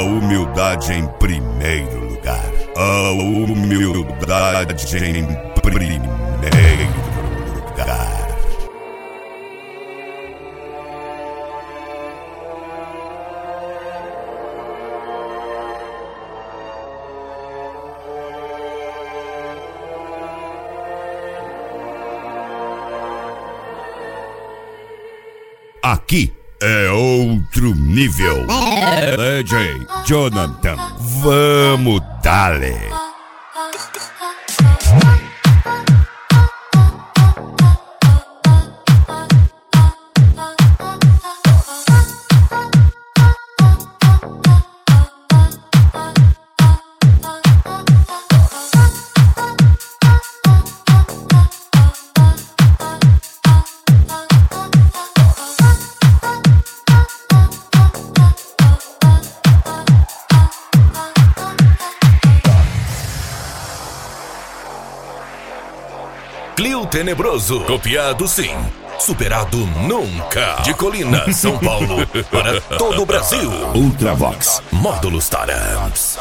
humildade em primeiro lugar. A humildade em primeiro lugar. Aqui é outro nível. DJ Jonathan, vamos dale. Clio Tenebroso, copiado sim, superado nunca. De Colina, São Paulo, para todo o Brasil. Ultravox, Módulos Tarams.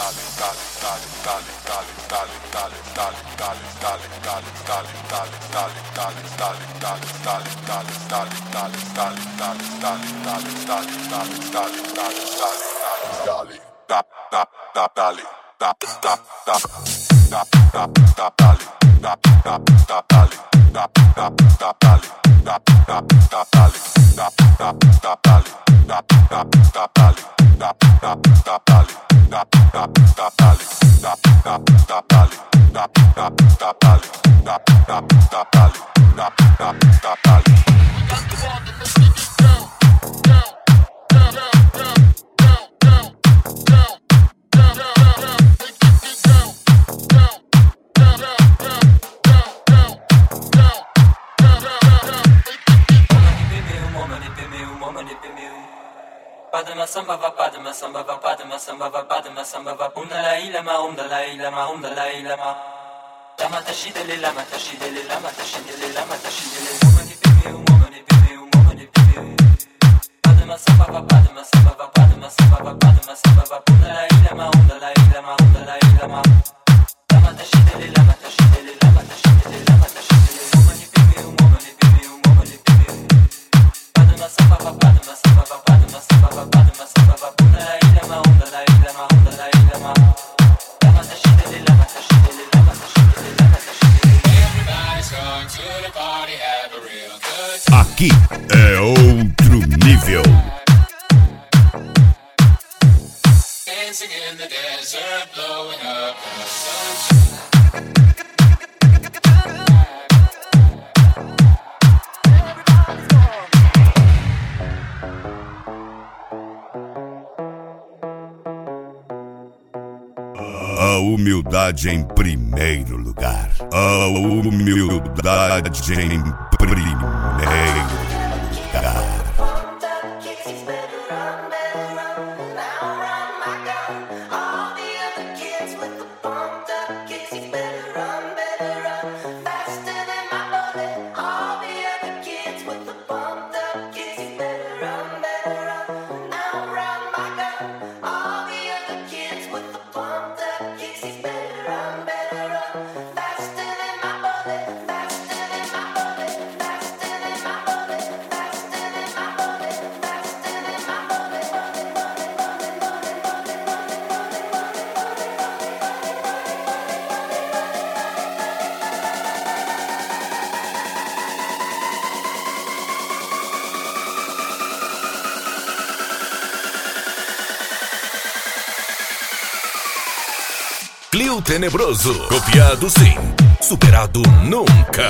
Padma samba va padma samba va padma samba va padma samba va um dalai lama um dalai lama um dalai lama lama tashidele lama tashidele lama tashidele lama tashidele momani peme padma samba va padma samba va padma samba va padma samba va um dalai lama um dalai lama um dalai lama lama tashidele lama tashidele lama tashidele lama tashidele momani peme padma samba va padma samba va padma samba va padma samba va um dalai lama um dalai lama um dalai lama lama tashidele lama tashidele lama tashidele lama tashidele. Everybody's going to the party, have a real good time. Aqui é outro nível. Dancing in the desert, blowing up in the sunshine. A humildade em primeiro lugar. A humildade em primeiro lugar. Clio Tenebroso, copiado sim, superado nunca.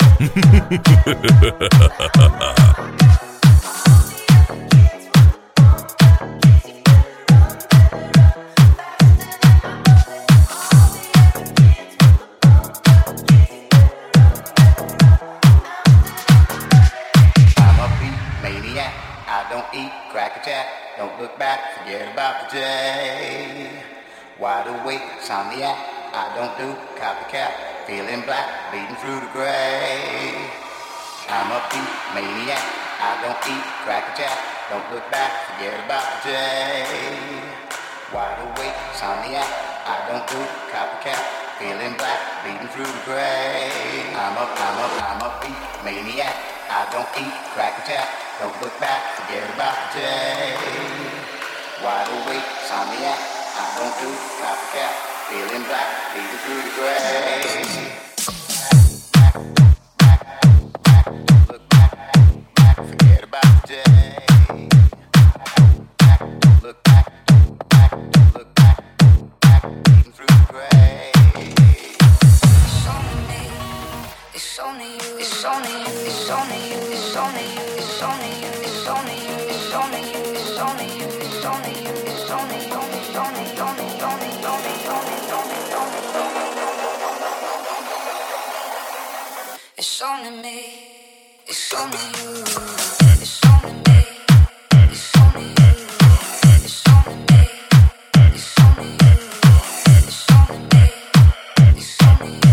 Don't look back, forget about the day. Wide awake, insomniac, I don't do copycat. Feeling black, bleeding through the gray. I'm a beat maniac, I don't eat cracker jack. Don't look back, forget about the day. Wide awake, insomniac, I don't do copycat. Feeling black, bleeding through the gray. I'm a beat maniac. I don't eat crack attack. Don't look back, forget about the day. Wide awake, insomniac, I don't do copycat. Feeling black, bleeding through the gray. It's only me, it's only you, it's only me, it's only you, it's only me, it's only you, it's only me, it's only you.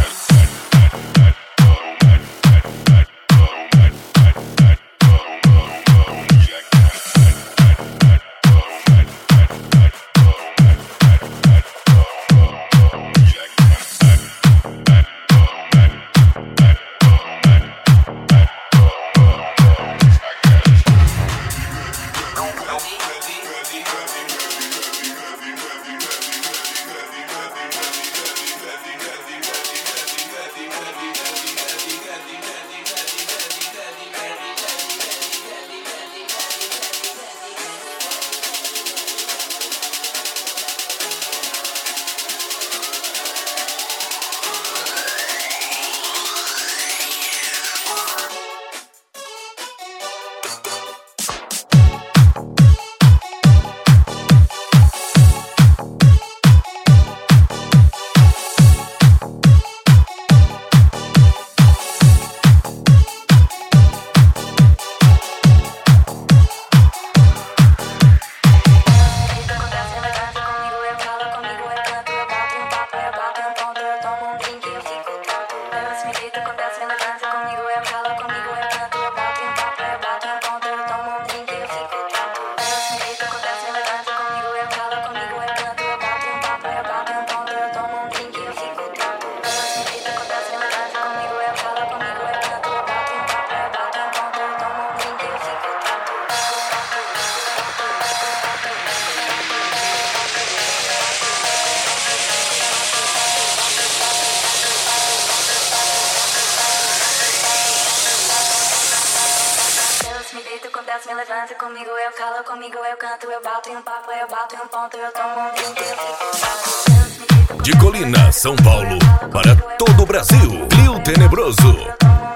Me levanta comigo, eu calo comigo, eu canto, eu bato em um papo, eu bato em um ponto, eu tomo um drink, eu fico. De Colina, São Paulo, para todo o Brasil, Clio Tenebroso.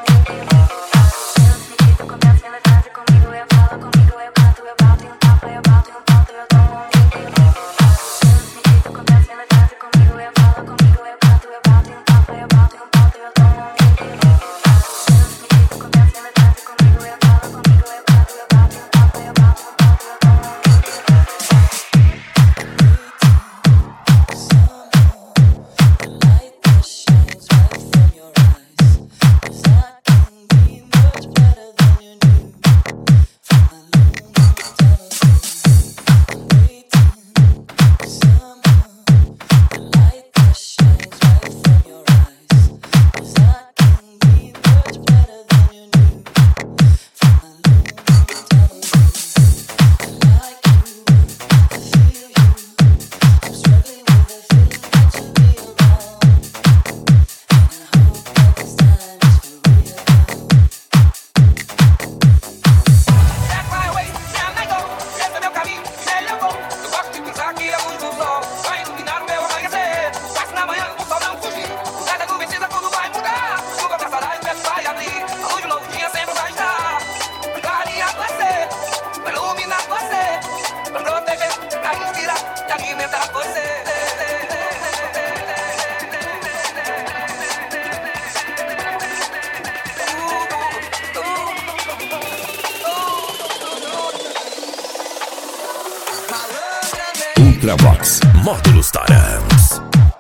Ultravox, Módulos Tarans.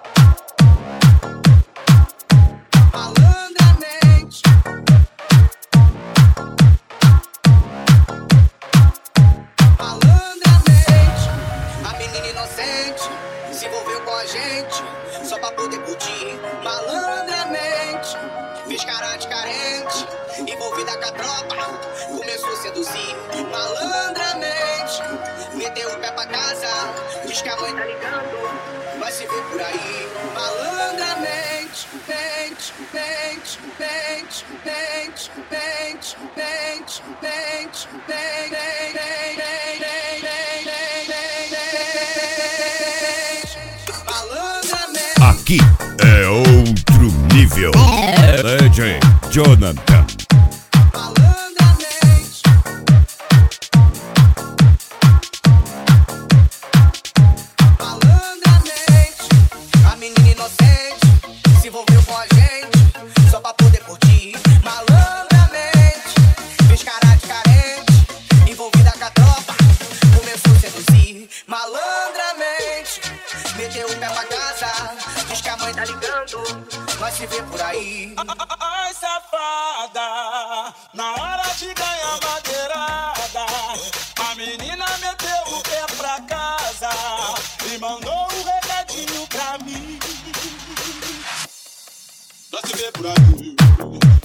Malandramente, malandramente, a menina inocente seduzir malandramente. Meteu o pé pra casa, diz que a mãe tá ligando, vai se ver por aí malandramente. Mente, mente, mente, mente, mente, mente, mente, malandramente. Aqui é outro nível. DJ Jonathan. Malandramente. Malandramente. A menina inocente se envolveu com a gente só pra poder curtir. Malandramente. Fez cara de carente, envolvida com a tropa, começou a seduzir. Malandramente. Meteu o pé pra casa, diz que a mãe tá ligando, nós se vê por aí. Ai, safada, na hora de ganhar madeirada, a menina meteu o pé pra casa e mandou um recadinho pra mim. Nós se vê por aí.